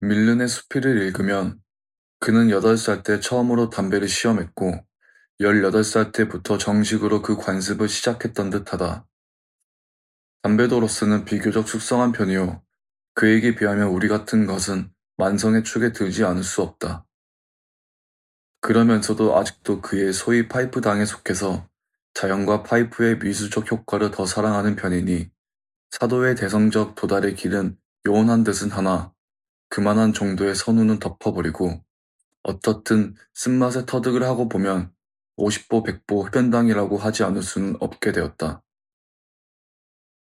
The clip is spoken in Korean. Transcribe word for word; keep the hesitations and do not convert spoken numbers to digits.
밀른의 수필을 읽으면 그는 여덟 살 때 처음으로 담배를 시험했고 열여덟 살 때부터 정식으로 그 관습을 시작했던 듯하다. 담배도로스는 비교적 숙성한 편이요. 그에게 비하면 우리 같은 것은 만성의 축에 들지 않을 수 없다. 그러면서도 아직도 그의 소위 파이프당에 속해서 자연과 파이프의 미술적 효과를 더 사랑하는 편이니 사도의 대성적 도달의 길은 요원한 듯은 하나 그만한 정도의 선우는 덮어버리고 어떻든 쓴맛에 터득을 하고 보면 오십 보 백 보 흡연당이라고 하지 않을 수는 없게 되었다.